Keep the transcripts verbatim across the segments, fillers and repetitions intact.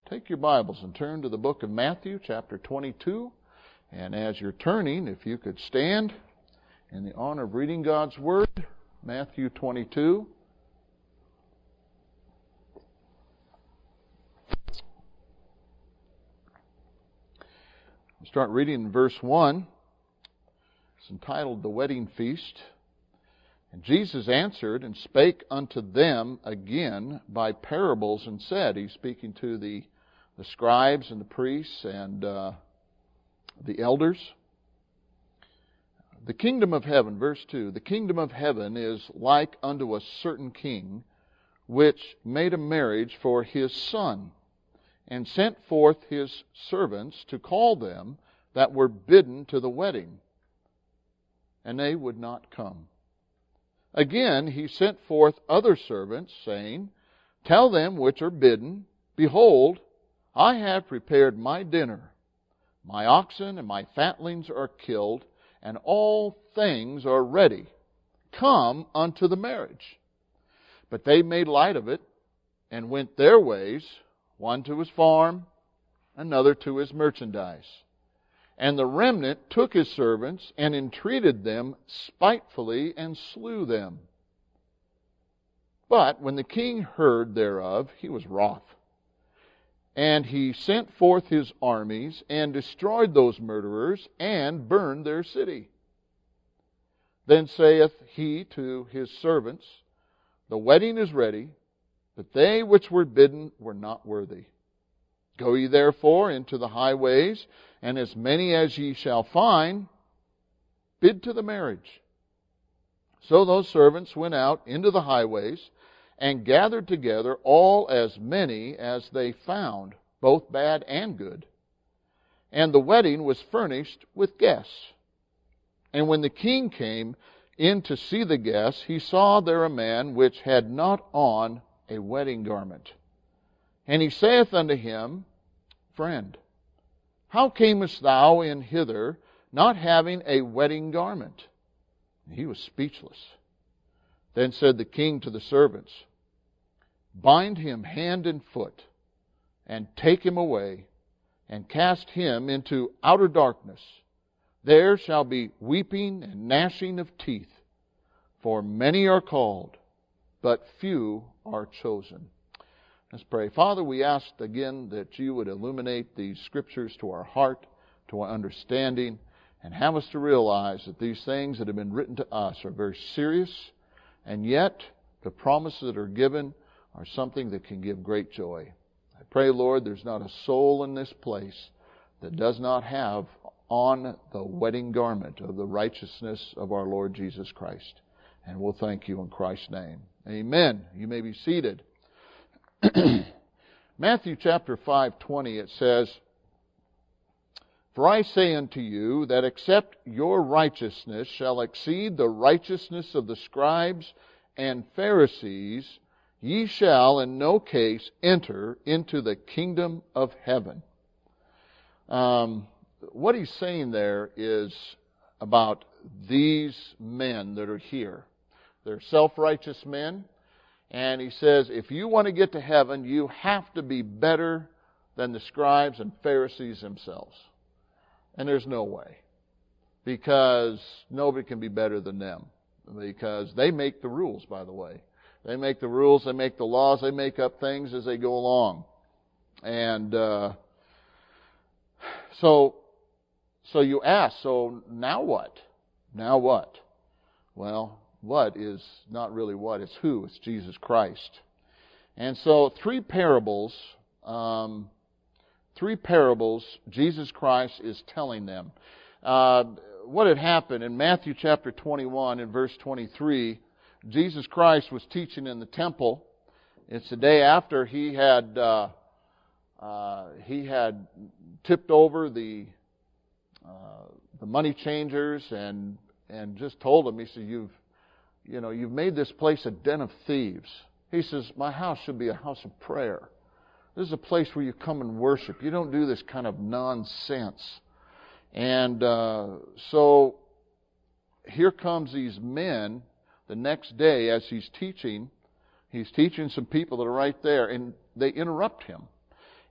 take your Bibles and turn to the book of Matthew, chapter twenty-two. And as you're turning, if you could stand in the honor of reading God's Word, Matthew twenty-two. We'll start reading in verse one. It's entitled The Wedding Feast. And Jesus answered and spake unto them again by parables and said, he's speaking to the, the scribes and the priests and uh, the elders. The kingdom of heaven, verse two, the kingdom of heaven is like unto a certain king, which made a marriage for his son, and sent forth his servants to call them that were bidden to the wedding. And they would not come. Again he sent forth other servants, saying, Tell them which are bidden, Behold, I have prepared my dinner. My oxen and my fatlings are killed, and all things are ready. Come unto the marriage. But they made light of it, and went their ways, one to his farm, another to his merchandise. And the remnant took his servants, and entreated them spitefully, and slew them. But when the king heard thereof, he was wroth. And he sent forth his armies, and destroyed those murderers, and burned their city. Then saith he to his servants, The wedding is ready, but they which were bidden were not worthy. Go ye therefore into the highways, and as many as ye shall find, bid to the marriage. So those servants went out into the highways, and gathered together all as many as they found, both bad and good. And the wedding was furnished with guests. And when the king came in to see the guests, he saw there a man which had not on a wedding garment. And he saith unto him, Friend, how camest thou in hither, not having a wedding garment? And he was speechless. Then said the king to the servants, Bind him hand and foot, and take him away, and cast him into outer darkness. There shall be weeping and gnashing of teeth, for many are called, but few are chosen. Let's pray. Father, we ask again that you would illuminate these scriptures to our heart, to our understanding, and have us to realize that these things that have been written to us are very serious, and yet the promises that are given are something that can give great joy. I pray, Lord, there's not a soul in this place that does not have on the wedding garment of the righteousness of our Lord Jesus Christ. And we'll thank you in Christ's name. Amen. You may be seated. Matthew chapter five twenty, it says, For I say unto you that except your righteousness shall exceed the righteousness of the scribes and Pharisees, ye shall in no case enter into the kingdom of heaven. Um, what he's saying there is about these men that are here. They're self-righteous men. And he says, if you want to get to heaven, you have to be better than the scribes and Pharisees themselves. And there's no way. Because nobody can be better than them. Because they make the rules, by the way. They make the rules, they make the laws, they make up things as they go along. And uh, so, so you ask, so now what? Now what? Well, what is not really what, it's who, it's Jesus Christ. And so three parables, um, three parables Jesus Christ is telling them. Uh, what had happened in Matthew chapter twenty-one and verse twenty-three, Jesus Christ was teaching in the temple. It's the day after he had uh, uh, he had tipped over the uh, the money changers and and just told them, he said, you've You know, you've made this place a den of thieves. He says, my house should be a house of prayer. This is a place where you come and worship. You don't do this kind of nonsense. And uh, so here comes these men the next day as he's teaching. He's teaching some people that are right there, and they interrupt him.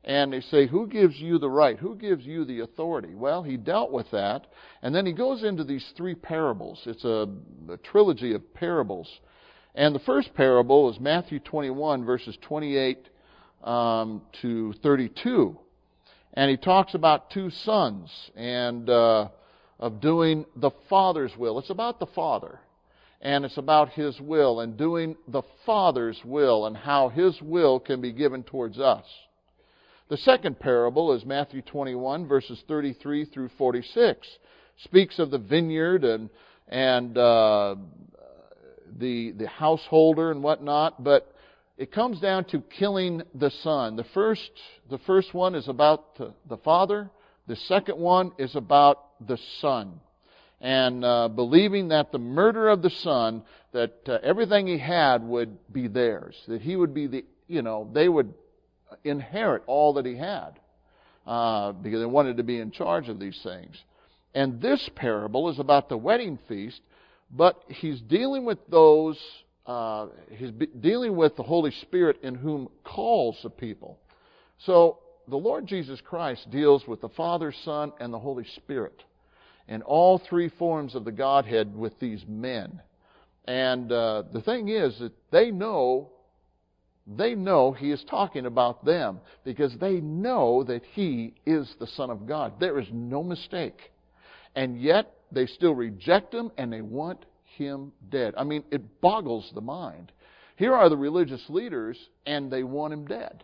And they say, who gives you the right? Who gives you the authority? Well, he dealt with that. And then he goes into these three parables. It's a, a trilogy of parables. And the first parable is Matthew twenty-one, verses twenty-eight um, to thirty-two. And he talks about two sons and uh, of doing the Father's will. It's about the Father. And it's about His will and doing the Father's will and how His will can be given towards us. The second parable is Matthew twenty-one, verses thirty-three through forty-six. Speaks of the vineyard and and uh, the the householder and whatnot, but it comes down to killing the son. The first the first one is about the, the father. The second one is about the son, and uh, believing that the murder of the son, that uh, everything he had would be theirs, that he would be the you know they would inherit all that he had, uh, because they wanted to be in charge of these things. And this parable is about the wedding feast, but he's dealing with those, uh, he's dealing with the Holy Spirit in whom calls the people. So the Lord Jesus Christ deals with the Father, Son, and the Holy Spirit, and all three forms of the Godhead with these men. And uh, the thing is that they know They know He is talking about them because they know that He is the Son of God. There is no mistake. And yet they still reject Him and they want Him dead. I mean, it boggles the mind. Here are the religious leaders and they want Him dead.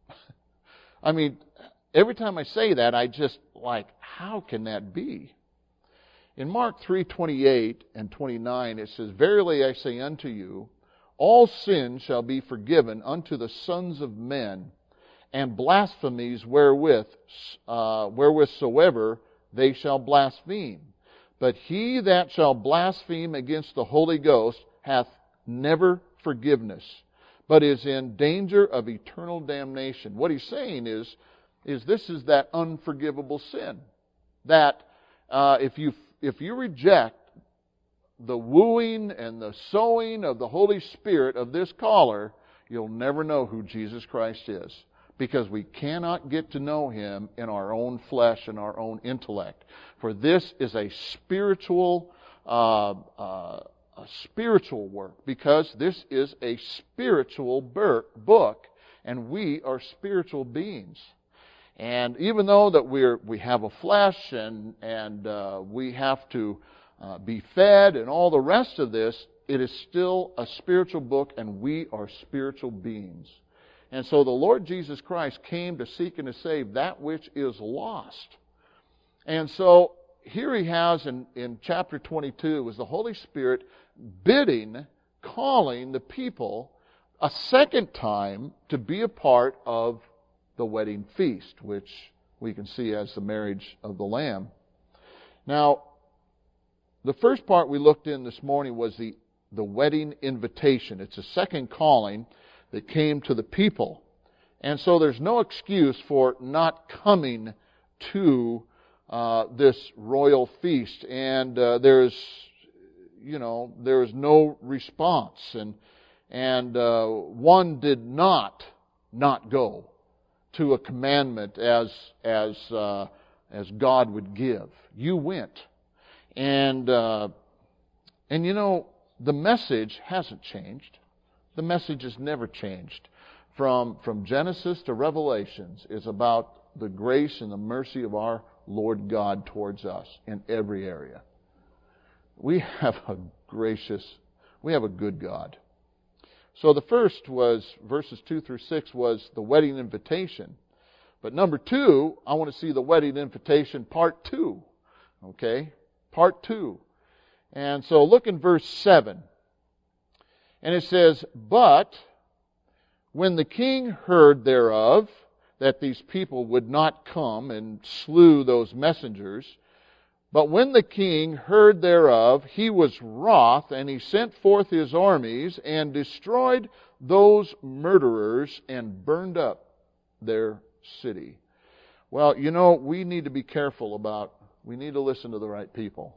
I mean, every time I say that, I just like, how can that be? In Mark three twenty-eight and twenty-nine, it says, "Verily I say unto you, all sin shall be forgiven unto the sons of men, and blasphemies wherewith, uh, wherewithsoever they shall blaspheme. But he that shall blaspheme against the Holy Ghost hath never forgiveness, but is in danger of eternal damnation." What he's saying is, is this is that unforgivable sin. That uh, if you if you reject the wooing and the sowing of the Holy Spirit of this caller, you'll never know who Jesus Christ is. Because we cannot get to know Him in our own flesh and our own intellect. For this is a spiritual, uh, uh, a spiritual work. Because this is a spiritual ber- book, and we are spiritual beings. And even though that we're we have a flesh and and uh, we have to Uh, be fed and all the rest of this, it is still a spiritual book and we are spiritual beings. And so the Lord Jesus Christ came to seek and to save that which is lost. And so here He has in, in chapter twenty-two was the Holy Spirit bidding, calling the people a second time to be a part of the wedding feast, which we can see as the marriage of the Lamb. Now, the first part we looked in this morning was the, the wedding invitation. It's a second calling that came to the people. And so there's no excuse for not coming to uh, this royal feast. And uh, there's, you know, there is no response. And, and uh, one did not not go to a commandment as, as, uh, as God would give. You went. And, uh, and you know, the message hasn't changed. The message has never changed. From, from Genesis to Revelations is about the grace and the mercy of our Lord God towards us in every area. We have a gracious, we have a good God. So the first was, verses two through six was the wedding invitation. But number two, I want to see the wedding invitation part two. Okay? Part two. And so look in verse seven. And it says, "But when the king heard thereof, that these people would not come, and slew those messengers, but when the king heard thereof, he was wroth, and he sent forth his armies, and destroyed those murderers, and burned up their city." Well, you know, we need to be careful about We need to listen to the right people.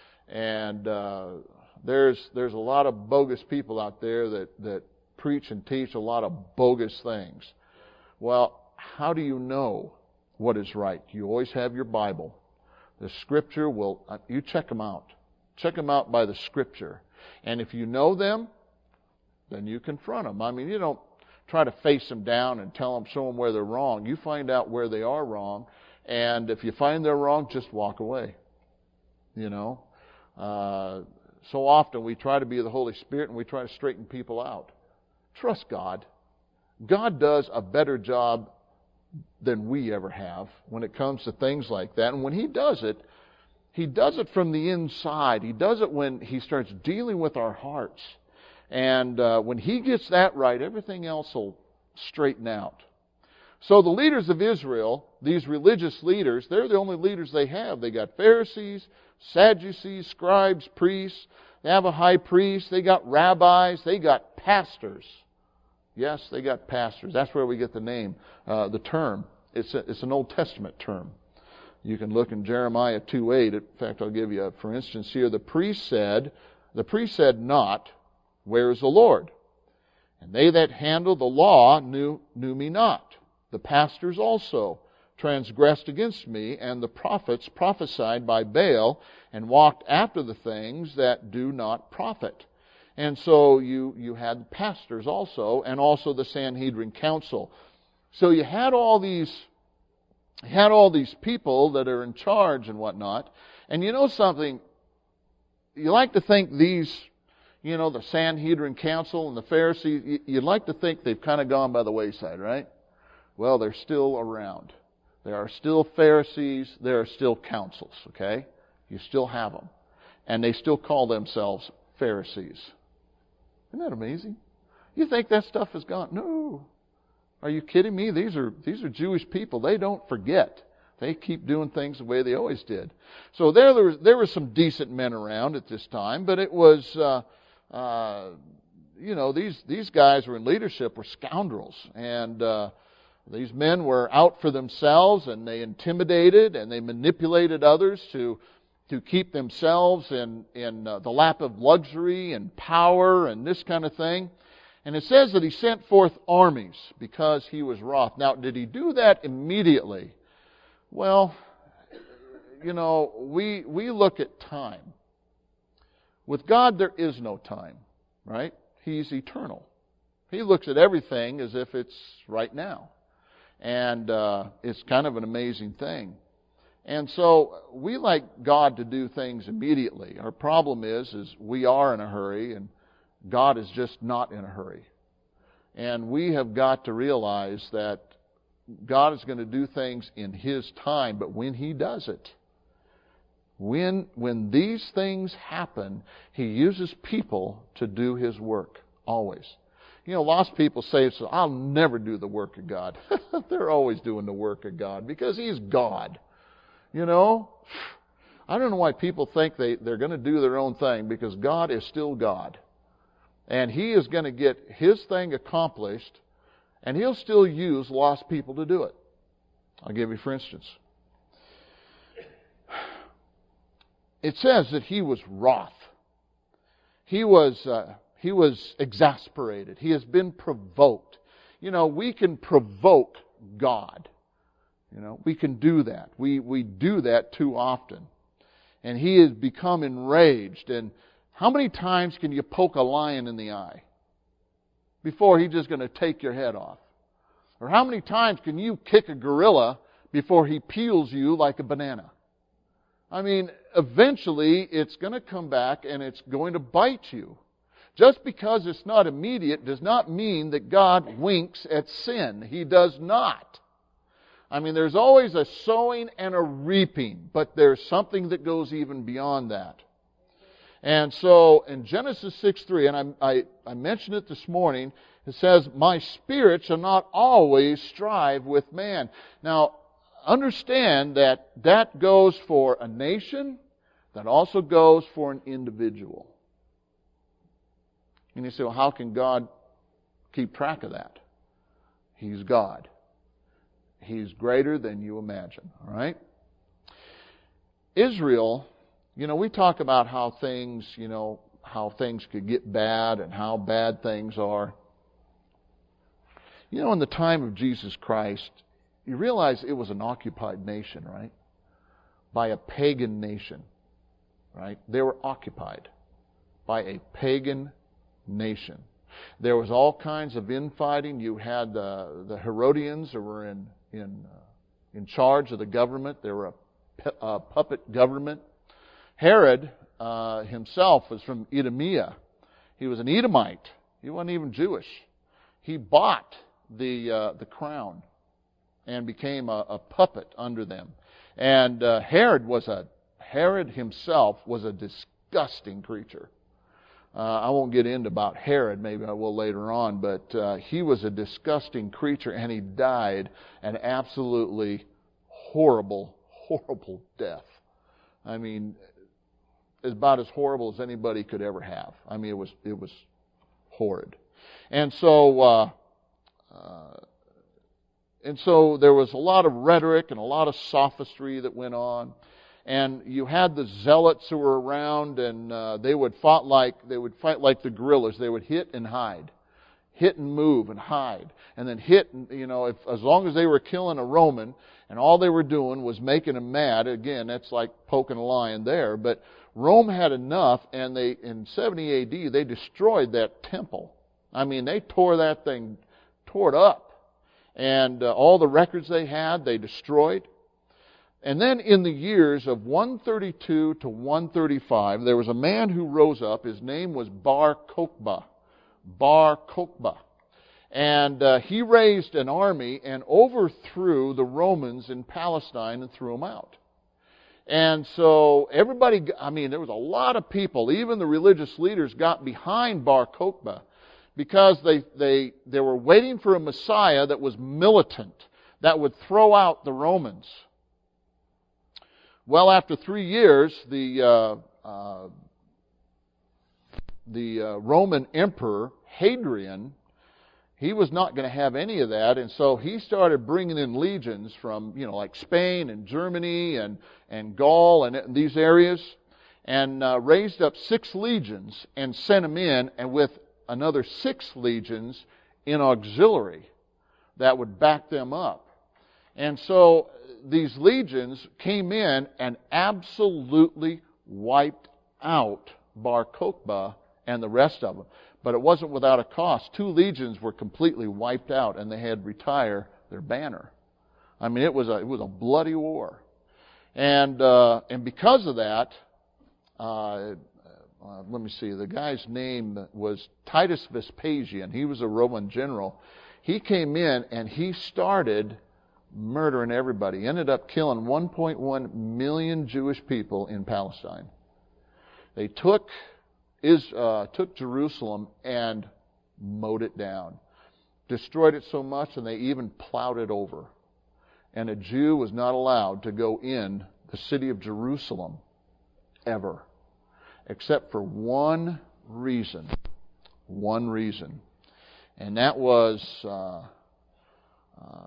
And uh, there's there's a lot of bogus people out there that, that preach and teach a lot of bogus things. Well, how do you know what is right? You always have your Bible. The Scripture will, you check them out. Check them out by the Scripture. And if you know them, then you confront them. I mean, you don't try to face them down and tell them, show them where they're wrong. You find out where they are wrong. And if you find they're wrong, just walk away. You know? Uh, so often we try to be the Holy Spirit and we try to straighten people out. Trust God. God does a better job than we ever have when it comes to things like that. And when He does it, He does it from the inside. He does it when He starts dealing with our hearts. And uh, when He gets that right, everything else will straighten out. So the leaders of Israel, these religious leaders, they're the only leaders they have. They got Pharisees, Sadducees, scribes, priests. They have a high priest. They got rabbis. They got pastors. Yes, they got pastors. That's where we get the name, uh, the term. It's a, it's an Old Testament term. You can look in Jeremiah two eight. In fact, I'll give you, a, for instance, here. The priest said, the priest said not, where is the Lord? And they that handle the law knew, knew me not. The pastors also transgressed against me, and the prophets prophesied by Baal, and walked after the things that do not profit. And so you, you had pastors also, and also the Sanhedrin council. So you had all these, you had all these people that are in charge and whatnot. And you know something? You like to think these, you know, the Sanhedrin council and the Pharisees, you'd like to think they've kind of gone by the wayside, right? Well, they're still around. There are still Pharisees. There are still councils, okay? You still have them. And they still call themselves Pharisees. Isn't that amazing? You think that stuff is gone? No. Are you kidding me? These are these are Jewish people. They don't forget. They keep doing things the way they always did. So there, there, was, there were some decent men around at this time, but it was, uh, uh, you know, these these guys were in leadership were scoundrels, and uh, these men were out for themselves, and they intimidated and they manipulated others to. to keep themselves in, in uh, the lap of luxury and power and this kind of thing. And it says that He sent forth armies because He was wroth. Now, did He do that immediately? Well, you know, we we look at time. With God, there is no time, right? He's eternal. He looks at everything as if it's right now. And uh, it's kind of an amazing thing. And so we like God to do things immediately. Our problem is, is we are in a hurry, and God is just not in a hurry. And we have got to realize that God is going to do things in His time, but when He does it, when when these things happen, He uses people to do His work, always. You know, lost people say, I'll never do the work of God. They're always doing the work of God because He's God. You know, I don't know why people think they, they're going to do their own thing, because God is still God. And He is going to get His thing accomplished, and He'll still use lost people to do it. I'll give you for instance. It says that He was wroth. He was, uh, he was exasperated. He has been provoked. You know, we can provoke God. You know, we can do that. We we do that too often. And He has become enraged. And how many times can you poke a lion in the eye before he's just going to take your head off? Or how many times can you kick a gorilla before he peels you like a banana? I mean, eventually it's going to come back and it's going to bite you. Just because it's not immediate does not mean that God winks at sin. He does not. I mean, there's always a sowing and a reaping, but there's something that goes even beyond that. And so in Genesis six three, and I, I, I mentioned it this morning, it says, my spirit shall not always strive with man. Now, understand that that goes for a nation, that also goes for an individual. And you say, well, how can God keep track of that? He's God. He's greater than you imagine, all right? Israel, you know, we talk about how things, you know, how things could get bad and how bad things are. You know, in the time of Jesus Christ, you realize it was an occupied nation, right? By a pagan nation, right? They were occupied by a pagan nation. There was all kinds of infighting. You had the, the Herodians who were in in uh, in charge of the government. They were a, a puppet government. Herod uh, himself was from Idumea. He was an Edomite. He wasn't even Jewish. He bought the uh, the crown and became a, a puppet under them. And uh, Herod was a Herod himself was a disgusting creature. Uh, I won't get into about Herod, maybe I will later on, but uh, he was a disgusting creature, and he died an absolutely horrible, horrible death. I mean, about as horrible as anybody could ever have. I mean, it was it was horrid. And so, uh, uh, and so there was a lot of rhetoric and a lot of sophistry that went on. And you had the zealots who were around, and uh, they would fight like they would fight like the guerrillas. They would hit and hide, hit and move and hide, and then hit. And, you know, if as long as they were killing a Roman, and all they were doing was making him mad. Again, that's like poking a lion there. But Rome had enough, and they in seventy A D they destroyed that temple. I mean, they tore that thing, tore it up, and uh, all the records they had they destroyed. And then in the years of one thirty-two to one thirty-five, there was a man who rose up. His name was Bar Kokhba. Bar Kokhba. And uh, he raised an army and overthrew the Romans in Palestine and threw them out. And so everybody, I mean, there was a lot of people, even the religious leaders, got behind Bar Kokhba because they, they, they were waiting for a Messiah that was militant, that would throw out the Romans. Well, after three years, the uh, uh, the uh, Roman Emperor Hadrian, he was not going to have any of that, and so he started bringing in legions from, you know, like Spain and Germany and and Gaul and these areas, and uh, raised up six legions and sent them in, and with another six legions in auxiliary that would back them up, and so these legions came in and absolutely wiped out Bar Kokhba and the rest of them. But it wasn't without a cost. Two legions were completely wiped out, and they had to retire their banner. I mean, it was a it was a bloody war, and uh, and because of that, uh, uh, let me see. The guy's name was Titus Vespasian. He was a Roman general. He came in and he started murdering everybody. Ended up killing one point one million Jewish people in Palestine. They took is uh, took Jerusalem and mowed it down, destroyed it so much, and they even plowed it over. And a Jew was not allowed to go in the city of Jerusalem ever, except for one reason. One reason, and that was Uh, uh,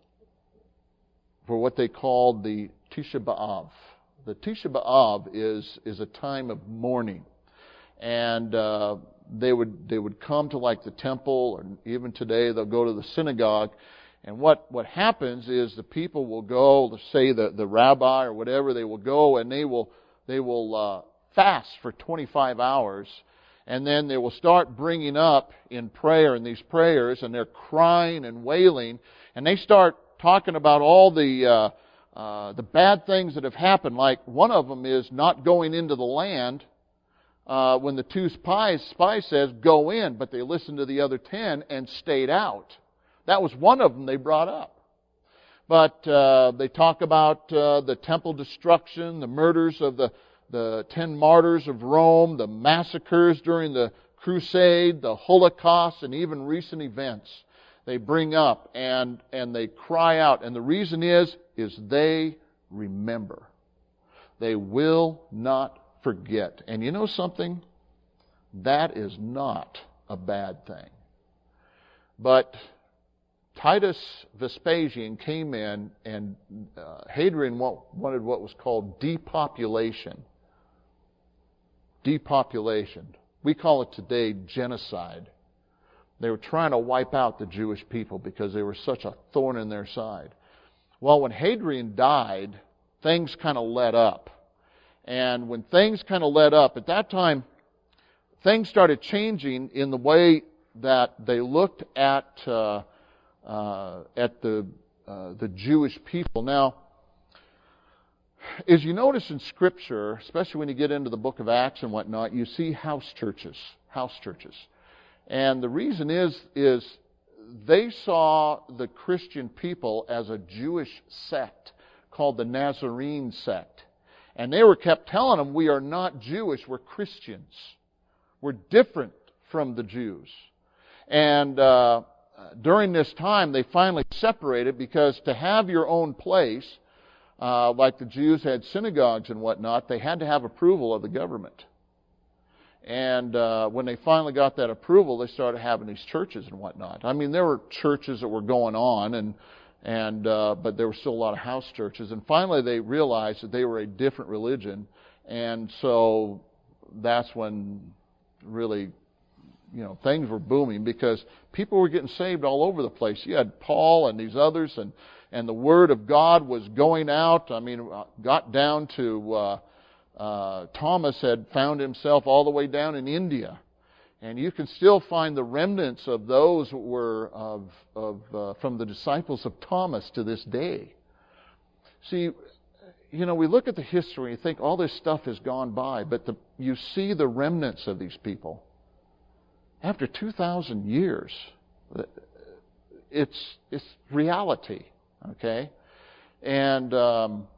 for what they called the Tisha B'Av. The Tisha B'Av is is a time of mourning, and uh, they would they would come to like the temple, or even today they'll go to the synagogue. And what what happens is the people will go, let's say the the rabbi or whatever, they will go and they will they will uh, fast for twenty-five hours, and then they will start bringing up in prayer in these prayers, and they're crying and wailing, and they start talking about all the uh, uh, the bad things that have happened. Like one of them is not going into the land uh, when the two spies spies says go in, but they listened to the other ten and stayed out. That was one of them they brought up. But uh, they talk about uh, the temple destruction, the murders of the the ten martyrs of Rome, the massacres during the Crusade, the Holocaust, and even recent events. They bring up and and they cry out, and the reason is is they remember. They will not forget. And you know something? That is not a bad thing. But Titus Vespasian came in, and uh, Hadrian wanted what was called depopulation. Depopulation. We call it today genocide. They were trying to wipe out the Jewish people because they were such a thorn in their side. Well, when Hadrian died, things kind of let up. And when things kind of let up, at that time, things started changing in the way that they looked at uh, uh, at the uh, the Jewish people. Now, as you notice in Scripture, especially when you get into the book of Acts and whatnot, you see house churches, house churches. And the reason is, is they saw the Christian people as a Jewish sect called the Nazarene sect. And they were kept telling them, we are not Jewish, we're Christians. We're different from the Jews. And uh, during this time, they finally separated, because to have your own place, uh, like the Jews had synagogues and whatnot, they had to have approval of the government. And uh, when they finally got that approval, they started having these churches and whatnot. I mean, there were churches that were going on, and and uh, but there were still a lot of house churches. And finally, they realized that they were a different religion, and so that's when really, you know, things were booming, because people were getting saved all over the place. You had Paul and these others, and and the word of God was going out. I mean, got down to. Uh, Uh, Thomas had found himself all the way down in India, and you can still find the remnants of those who were of, of uh, from the disciples of Thomas to this day. See, you know, we look at the history and think all this stuff has gone by, but the, you see the remnants of these people. After two thousand years, it's it's reality, okay, and. Um,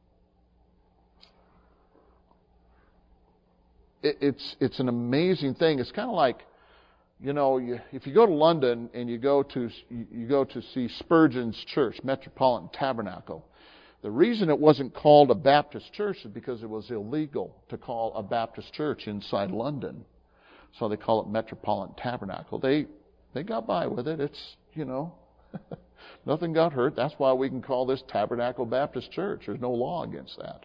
It's it's an amazing thing. It's kind of like, you know, you, if you go to London and you go to you go to see Spurgeon's church, Metropolitan Tabernacle, the reason it wasn't called a Baptist church is because it was illegal to call a Baptist church inside London, so they call it Metropolitan Tabernacle. They they got by with it. It's, you know, nothing got hurt. That's why we can call this Tabernacle Baptist Church. There's no law against that.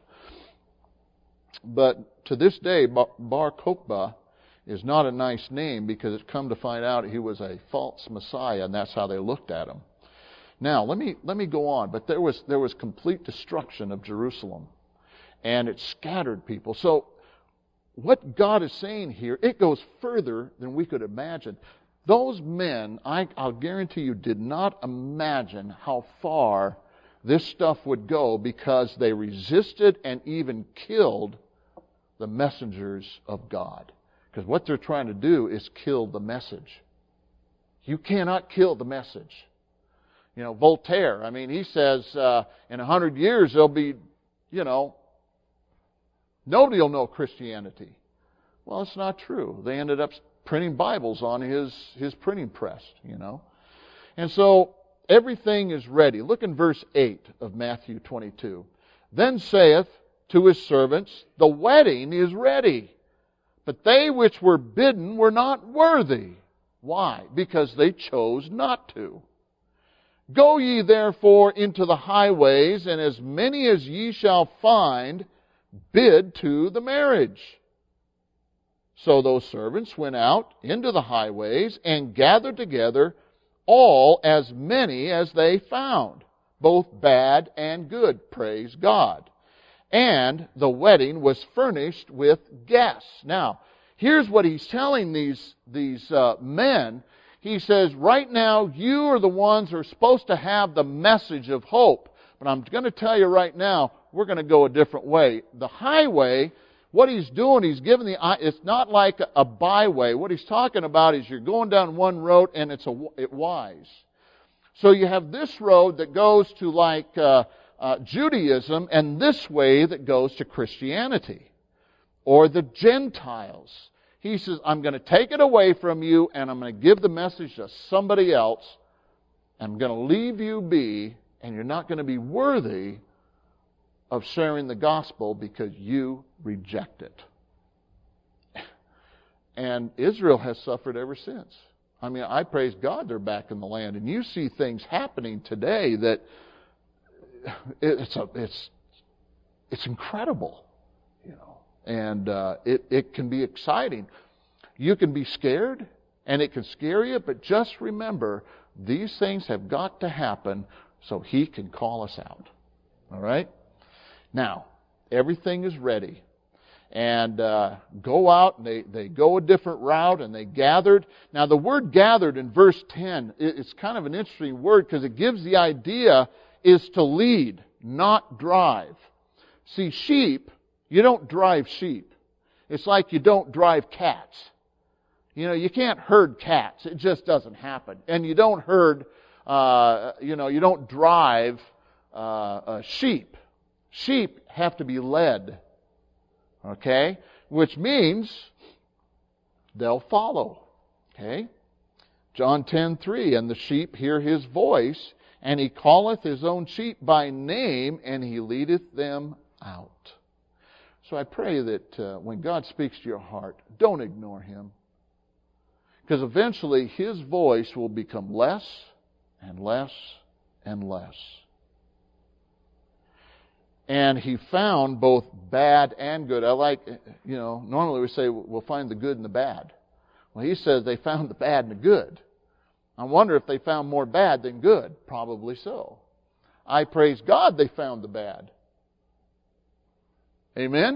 But to this day, Bar Kokhba is not a nice name, because it's come to find out he was a false Messiah, and that's how they looked at him. Now, let me let me go on. But there was there was complete destruction of Jerusalem, and it scattered people. So what God is saying here, it goes further than we could imagine. Those men, I, I'll guarantee you, did not imagine how far this stuff would go, because they resisted and even killed the messengers of God. Because what they're trying to do is kill the message. You cannot kill the message. You know, Voltaire, I mean, he says uh, in a hundred years there'll be, you know, nobody will know Christianity. Well, it's not true. They ended up printing Bibles on his, his printing press, you know. And so everything is ready. Look in verse eight of Matthew twenty-two. Then saith to his servants, the wedding is ready, but they which were bidden were not worthy. Why? Because they chose not to. Go ye therefore into the highways, and as many as ye shall find, bid to the marriage. So those servants went out into the highways and gathered together all as many as they found, both bad and good, praise God. And the wedding was furnished with guests. Now, here's what he's telling these, these uh, men. He says, right now, you are the ones who are supposed to have the message of hope. But I'm going to tell you right now, we're going to go a different way. The highway, what he's doing, he's giving the, it's not like a byway. What he's talking about is you're going down one road and it's a, it wise. So you have this road that goes to like uh, uh, Judaism, and this way that goes to Christianity or the Gentiles. He says, I'm going to take it away from you, and I'm going to give the message to somebody else. I'm going to leave you be, and you're not going to be worthy of sharing the gospel because you reject it. And Israel has suffered ever since. I mean, I praise God they're back in the land. And you see things happening today that it's a, it's it's incredible, you know. And uh, it, it can be exciting. You can be scared, and it can scare you, but just remember, these things have got to happen so He can call us out. All right? Now, everything is ready. And uh, go out, and they, they go a different route, and they gathered. Now, the word gathered in verse ten, it's kind of an interesting word because it gives the idea is to lead, not drive. See, sheep, you don't drive sheep. It's like you don't drive cats. You know, you can't herd cats. It just doesn't happen. And you don't herd, uh, you know, you don't drive uh, uh, sheep. Sheep have to be led. Okay? Which means they'll follow. Okay? John ten three, and the sheep hear His voice, and He calleth His own sheep by name, and He leadeth them out. So I pray that uh, when God speaks to your heart, don't ignore Him. Because eventually His voice will become less and less and less. And He found both bad and good. I like, you know, normally we say we'll find the good and the bad. Well, He says they found the bad and the good. I wonder if they found more bad than good. Probably so. I praise God they found the bad. Amen?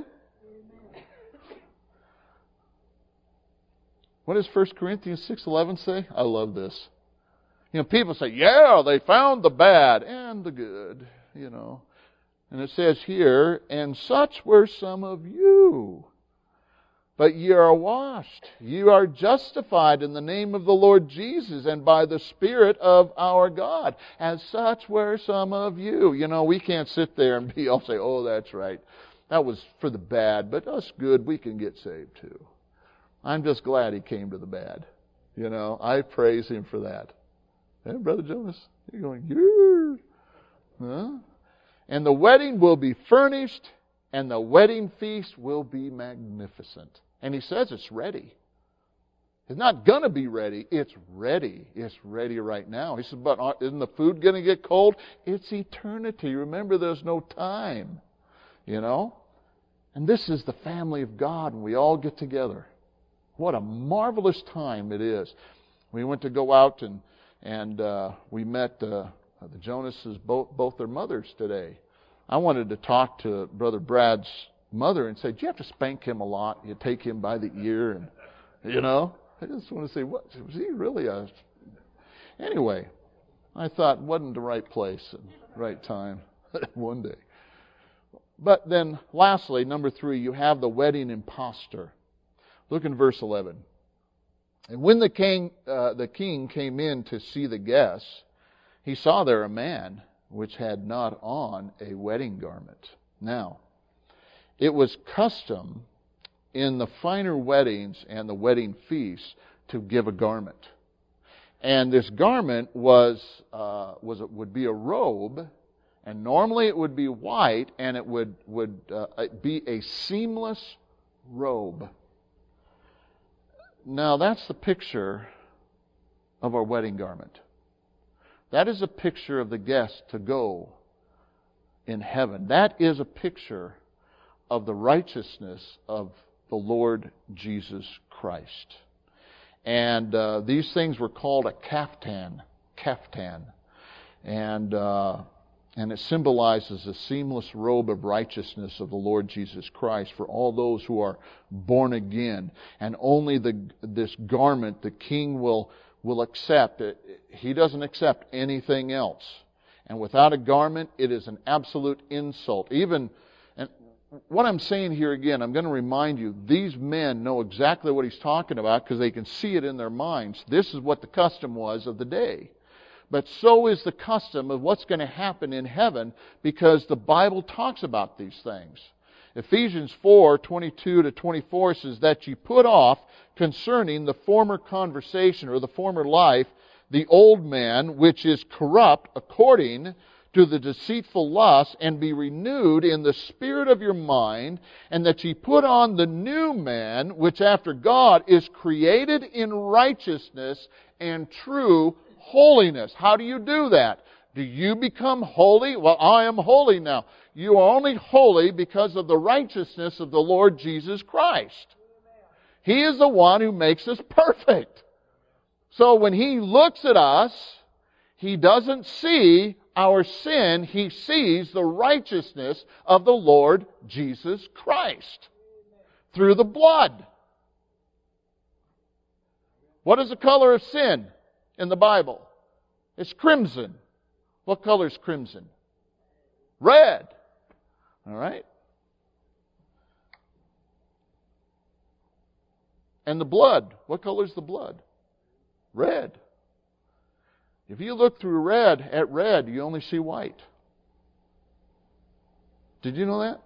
What does First Corinthians six eleven say? I love this. You know, people say, yeah, they found the bad and the good, you know. And it says here, and such were some of you. But ye are washed, ye are justified in the name of the Lord Jesus and by the Spirit of our God. As such were some of you. You know, we can't sit there and be all say, oh, that's right. That was for the bad, but us good, we can get saved too. I'm just glad He came to the bad. You know, I praise Him for that. Hey, Brother Jonas, you're going, yeah. Huh? And the wedding will be furnished, and the wedding feast will be magnificent. And He says it's ready. It's not going to be ready. It's ready. It's ready right now. He said, but isn't the food going to get cold? It's eternity. Remember, there's no time. You know? And this is the family of God, and we all get together. What a marvelous time it is. We went to go out, and and uh, we met uh, the Jonases, both, both their mothers today. I wanted to talk to Brother Brad's mother and say, do you have to spank him a lot? You take him by the ear, and, you know? I just want to say, what, was he really a... Anyway, I thought, wasn't the right place and right time one day. But then, lastly, number three, you have the wedding impostor. Look in verse eleven. And when the king, uh, the king came in to see the guests, he saw there a man which had not on a wedding garment. Now, it was custom in the finer weddings and the wedding feasts to give a garment. And this garment was uh, was would be a robe, and normally it would be white, and it would would uh, be a seamless robe. Now that's the picture of our wedding garment. That is a picture of the guest to go in heaven. That is a picture of the righteousness of the Lord Jesus Christ. And uh, these things were called a kaftan. Kaftan. And, uh, and it symbolizes a seamless robe of righteousness of the Lord Jesus Christ for all those who are born again. And only the this garment the king will will accept. He doesn't accept anything else. And without a garment, it is an absolute insult. Even, and what I'm saying here again, I'm going to remind you, these men know exactly what he's talking about because they can see it in their minds. This is what the custom was of the day. But so is the custom of what's going to happen in heaven because the Bible talks about these things. Ephesians four, twenty-two to twenty-four says that you put off concerning the former conversation or the former life, the old man which is corrupt according to the deceitful lust, and be renewed in the spirit of your mind, and that ye put on the new man which after God is created in righteousness and true holiness. How do you do that? Do you become holy? Well, I am holy now. You are only holy because of the righteousness of the Lord Jesus Christ. He is the one who makes us perfect. So when He looks at us, He doesn't see our sin, he sees the righteousness of the Lord Jesus Christ through the blood. What is the color of sin in the Bible? It's crimson. What color is crimson? Red. All right? And the blood. What color is the blood? Red. If you look through red at red, you only see white. Did you know that?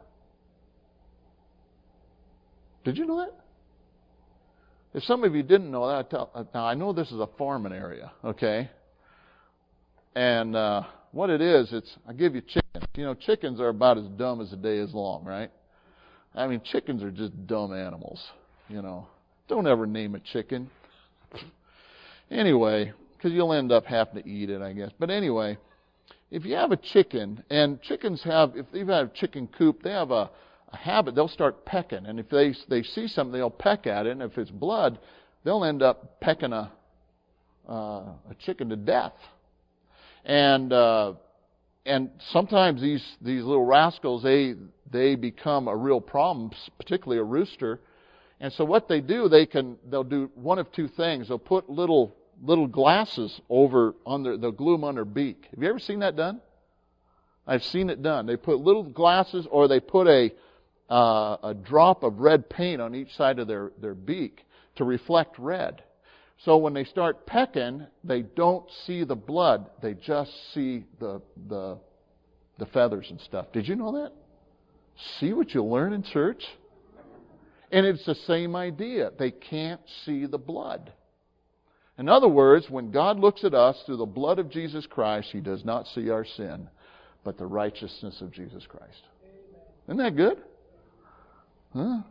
Did you know that? If some of you didn't know that, I tell, now I know this is a farming area, okay? And uh, what it is, it's I give you chickens. You know, chickens are about as dumb as the day is long, right? I mean, chickens are just dumb animals, you know. Don't ever name a chicken. Anyway, because you'll end up having to eat it, I guess. But anyway, if you have a chicken, and chickens have, if they've had a chicken coop, they have a, a habit, they'll start pecking. And if they they see something, they'll peck at it. And if it's blood, they'll end up pecking a, uh, a chicken to death. And uh, and sometimes these, these little rascals, they they become a real problem, particularly a rooster. And so what they do, they can they'll do one of two things. They'll put little little glasses over on their, they'll glue them on their beak. Have you ever seen that done? I've seen it done. They put little glasses, or they put a uh, a drop of red paint on each side of their, their beak to reflect red. So when they start pecking, they don't see the blood. They just see the the the feathers and stuff. Did you know that? See what you learn in church? And it's the same idea. They can't see the blood. In other words, when God looks at us through the blood of Jesus Christ, He does not see our sin, but the righteousness of Jesus Christ. Isn't that good? Huh?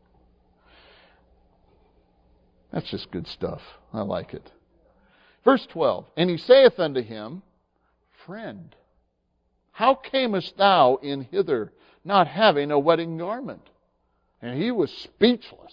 That's just good stuff. I like it. Verse twelve, and he saith unto him, Friend, how camest thou in hither, not having a wedding garment? And he was speechless.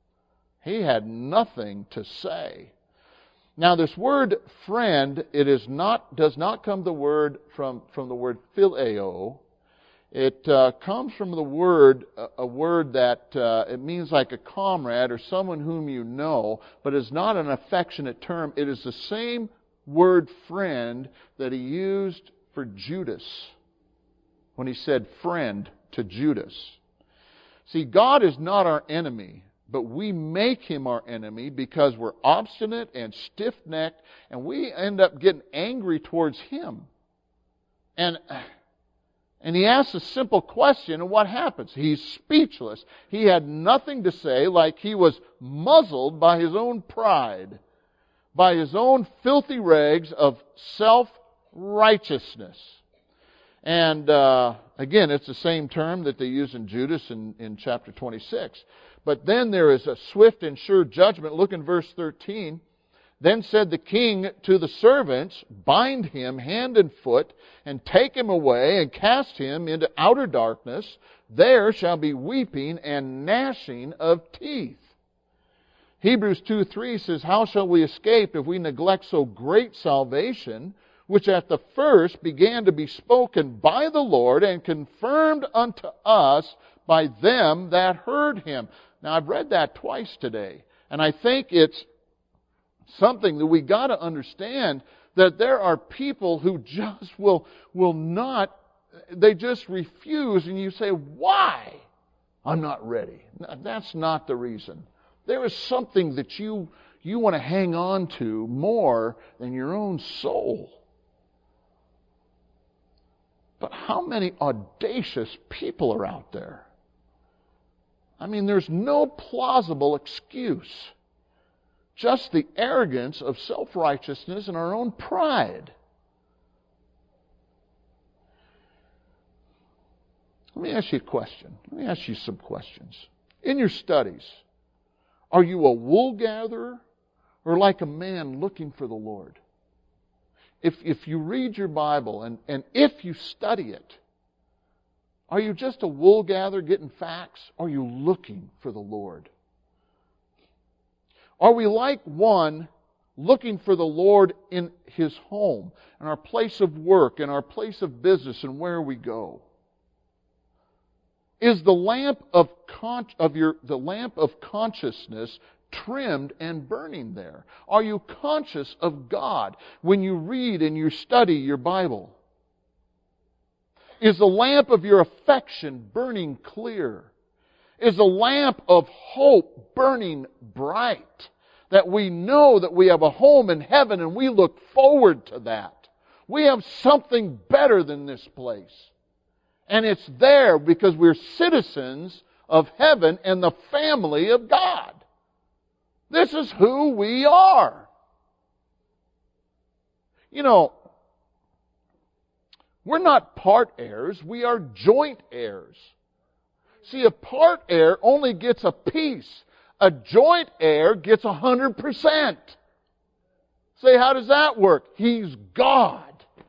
He had nothing to say. Now this word friend, it is not does not come the word from, from the word phileo. It uh, comes from the word, a, a word that uh, it means like a comrade or someone whom you know, but is not an affectionate term. It is the same word friend that he used for Judas when he said friend to Judas. See, God is not our enemy, but we make Him our enemy because we're obstinate and stiff-necked, and we end up getting angry towards Him. And, and He asks a simple question, and what happens? He's speechless. He had nothing to say, like he was muzzled by his own pride, by his own filthy rags of self-righteousness. And uh, again, it's the same term that they use in Judas in, in chapter twenty-six. But then there is a swift and sure judgment. Look in verse thirteen. Then said the king to the servants, Bind him hand and foot, and take him away, and cast him into outer darkness. There shall be weeping and gnashing of teeth. Hebrews two three says, How shall we escape if we neglect so great salvation, which at the first began to be spoken by the Lord and confirmed unto us by them that heard Him? Now, I've read that twice today, and I think it's something that we got to understand, that there are people who just will will not, they just refuse, and you say, why? I'm not ready. No, that's not the reason. There is something that you you want to hang on to more than your own soul. But how many audacious people are out there? I mean, there's no plausible excuse. Just the arrogance of self-righteousness and our own pride. Let me ask you a question. Let me ask you some questions. In your studies, are you a wool gatherer or like a man looking for the Lord? If if you read your Bible and, and if you study it, are you just a wool gatherer getting facts? Or are you looking for the Lord? Are we like one looking for the Lord in His home, in our place of work, in our place of business, and where we go? Is the lamp of con- of your the lamp of consciousness trimmed and burning there? Are you conscious of God when you read and you study your Bible? Is the lamp of your affection burning clear? Is the lamp of hope burning bright? That we know that we have a home in heaven and we look forward to that. We have something better than this place. And it's there because we're citizens of heaven and the family of God. This is who we are. You know, we're not part heirs, we are joint heirs. See, a part heir only gets a piece. A joint heir gets a hundred percent. Say, how does that work? He's God.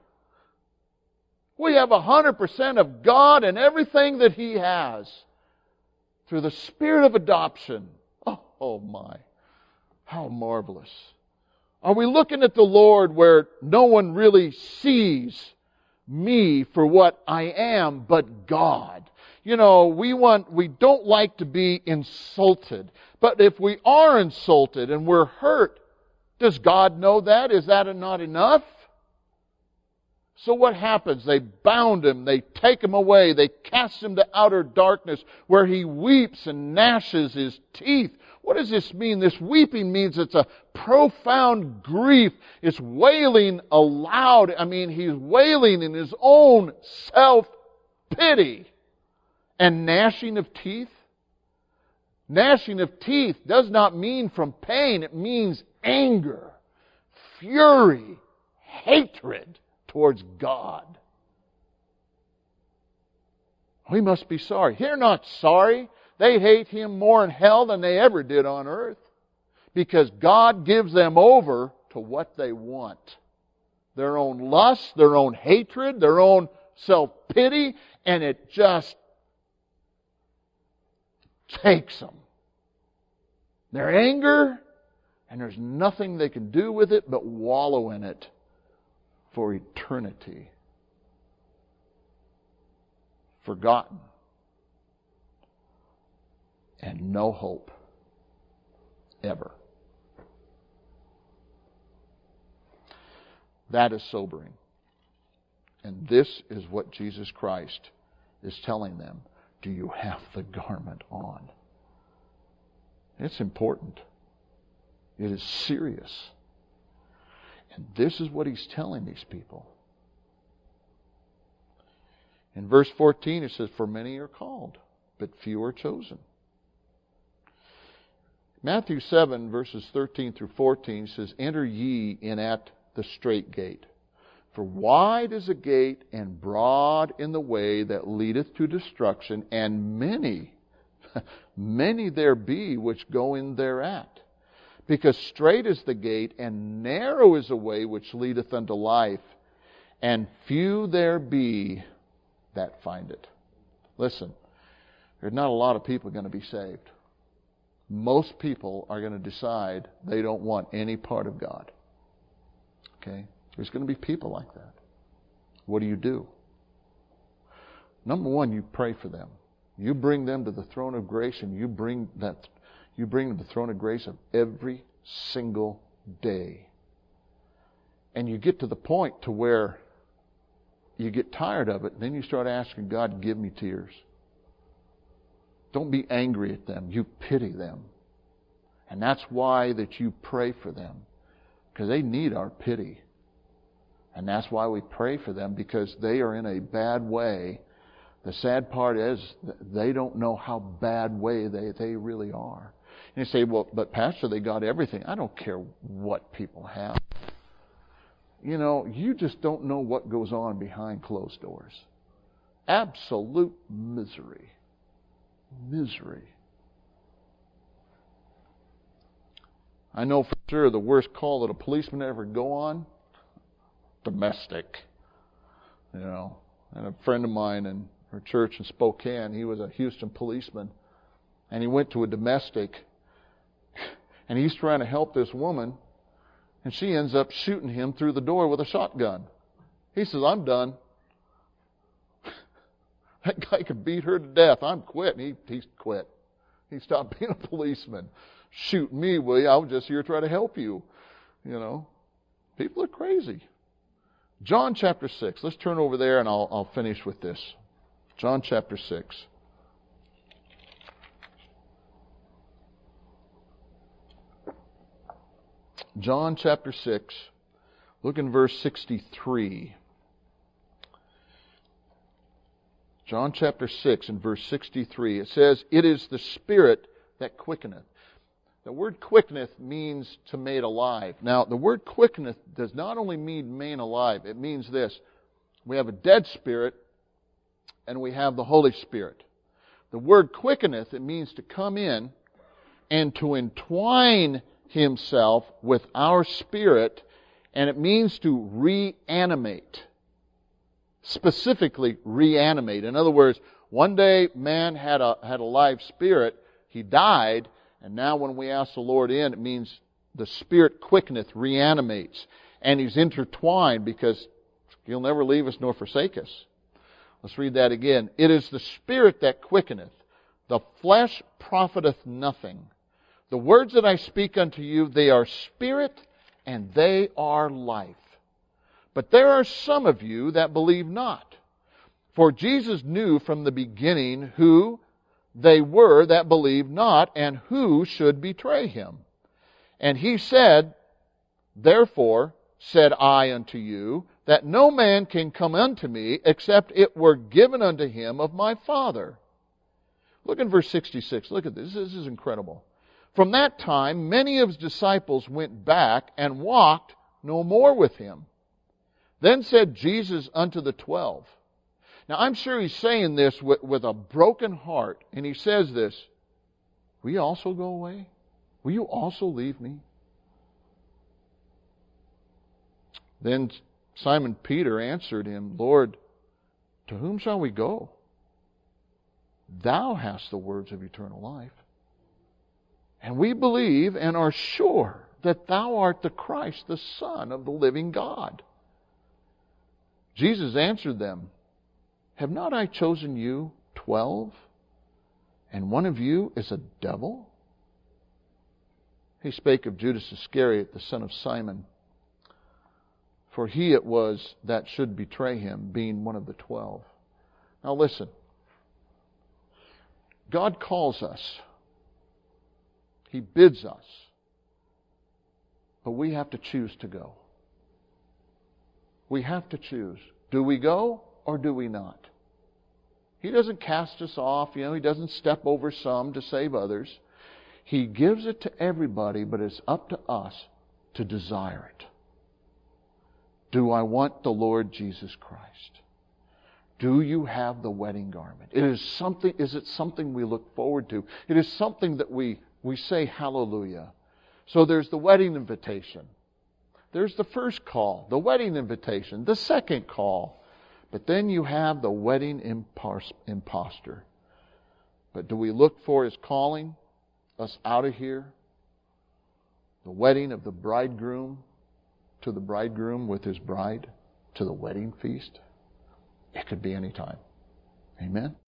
We have a hundred percent of God and everything that He has through the Spirit of adoption. Oh, oh my. How marvelous. Are we looking at the Lord where no one really sees me for what I am but God? You know, we want, we don't like to be insulted. But if we are insulted and we're hurt, does God know that? Is that not enough? So what happens? They bound him, they take him away, they cast him to outer darkness where he weeps and gnashes his teeth. What does this mean? This weeping means it's a profound grief. It's wailing aloud. I mean, he's wailing in his own self-pity. And gnashing of teeth? Gnashing of teeth does not mean from pain. It means anger, fury, hatred towards God. We must be sorry. They're not sorry. They hate Him more in hell than they ever did on earth. Because God gives them over to what they want. Their own lust, their own hatred, their own self-pity, and it just takes them. Their anger, and there's nothing they can do with it but wallow in it for eternity. Forgotten. And no hope. Ever. That is sobering. And this is what Jesus Christ is telling them. Do you have the garment on? It's important. It is serious. And this is what He's telling these people. In verse fourteen it says, for many are called, but few are chosen. Matthew seven, verses thirteen through fourteen says, enter ye in at the strait gate. For wide is the gate, and broad in the way that leadeth to destruction, and many, many there be which go in thereat. Because strait is the gate, and narrow is the way which leadeth unto life, and few there be that find it. Listen, there's not a lot of people going to be saved. Most people are going to decide they don't want any part of God. Okay? There's going to be people like that. What do you do? Number one, you pray for them. You bring them to the throne of grace, and you bring that you bring them to the throne of grace of every single day. And you get to the point to where you get tired of it, and then you start asking God, give me tears. Don't be angry at them. You pity them. And that's why that you pray for them. Because they need our pity. And that's why we pray for them, because they are in a bad way. The sad part is they don't know how bad way they, they really are. And you say, well, but Pastor, they got everything. I don't care what people have. You know, you just don't know what goes on behind closed doors. Absolute misery. Misery. I know for sure the worst call that a policeman ever go on, domestic. You know, and a friend of mine in our church in Spokane, he was a Houston policeman, and he went to a domestic, and he's trying to help this woman, And she ends up shooting him through the door with a shotgun. He says, I'm done. That guy could beat her to death. I'm quit. And he, he quit. He stopped being a policeman. Shoot me, will you? I was just here to try to help you. You know, people are crazy. John chapter six. Let's turn over there and I'll, I'll finish with this. John chapter six. John chapter six. Look in verse sixty-three. John chapter six and verse sixty-three. It says, it is the Spirit that quickeneth. The word quickeneth means to made alive. Now, the word quickeneth does not only mean made alive. It means this. We have a dead spirit and we have the Holy Spirit. The word quickeneth, it means to come in and to entwine Himself with our spirit, and it means to reanimate. Specifically, reanimate. In other words, one day man had a had a live spirit, he died, and now when we ask the Lord in, it means the Spirit quickeneth, reanimates, and He's intertwined because He'll never leave us nor forsake us. Let's read that again. It is the Spirit that quickeneth. The flesh profiteth nothing. The words that I speak unto you, they are spirit and they are life. But there are some of you that believe not. For Jesus knew from the beginning who they were that believed not and who should betray Him. And He said, therefore said I unto you, that no man can come unto me except it were given unto him of my Father. Look in verse sixty-six. Look at this. This is incredible. From that time, many of His disciples went back and walked no more with Him. Then said Jesus unto the twelve. Now, I'm sure He's saying this with, with a broken heart. And He says this, will you also go away? Will you also leave me? Then Simon Peter answered Him, Lord, to whom shall we go? Thou hast the words of eternal life. And we believe and are sure that Thou art the Christ, the Son of the living God. Jesus answered them, have not I chosen you twelve, and one of you is a devil? He spake of Judas Iscariot, the son of Simon, for he it was that should betray Him, being one of the twelve. Now listen, God calls us. He bids us. But we have to choose to go. We have to choose. Do we go or do we not? He doesn't cast us off. You know, He doesn't step over some to save others. He gives it to everybody, but it's up to us to desire it. Do I want the Lord Jesus Christ? Do you have the wedding garment? It is something, is it something we look forward to? It is something that we, we say hallelujah. So there's the wedding invitation. There's the first call, the wedding invitation, the second call. But then you have the wedding impos- imposter. But do we look for His calling us out of here? The wedding of the bridegroom to the bridegroom with his bride to the wedding feast? It could be any time. Amen?